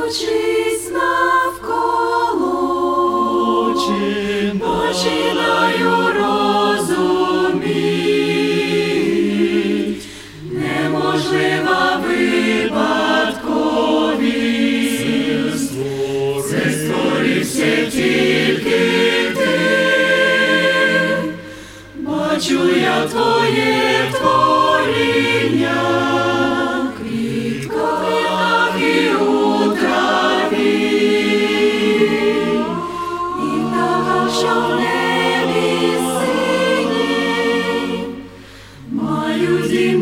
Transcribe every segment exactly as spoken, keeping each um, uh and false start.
Озираючись навколо, починаю розуміть, неможлива випадковість, це створився тільки ти. Бачу я твоє творіння, квітка і у траві, і птаха, що в небі синій, мають дім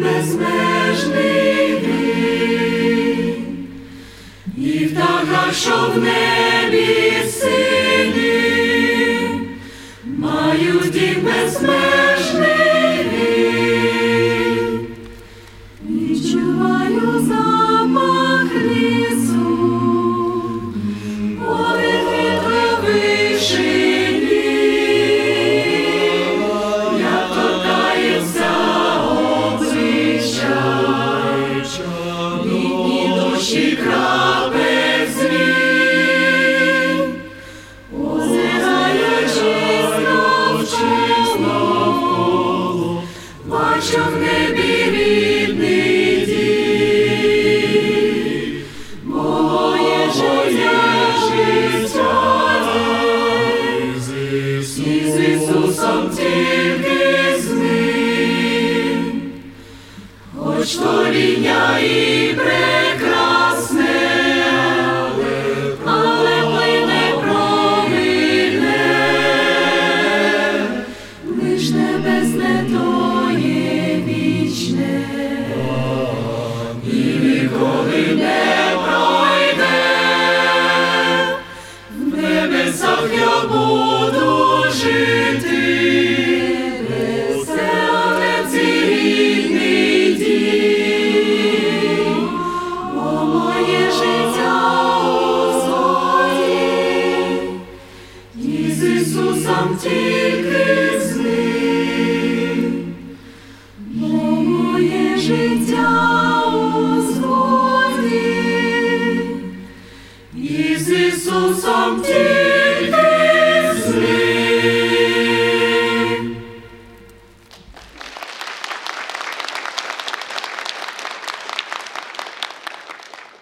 безмежний, і птаха, що в небі синій, мають дім безмежний. Відчуваю запах лісу, подихи трави в шині, як торкається обличчя, літні дощі крапель змін, озираючись навколо, бачу в небі рідний дім, моє життя із Ісусом тільки з ним, хоч творіння і прекрасне, але плине промине, лиш небесне то є вічне, і ніколи не пройде. В небесах я буду жити, веселець і рідний дім, бо моє життя у згоді, і з Ісусом тільки з ним, бо моє життя у згоді, і з Ісусом тільки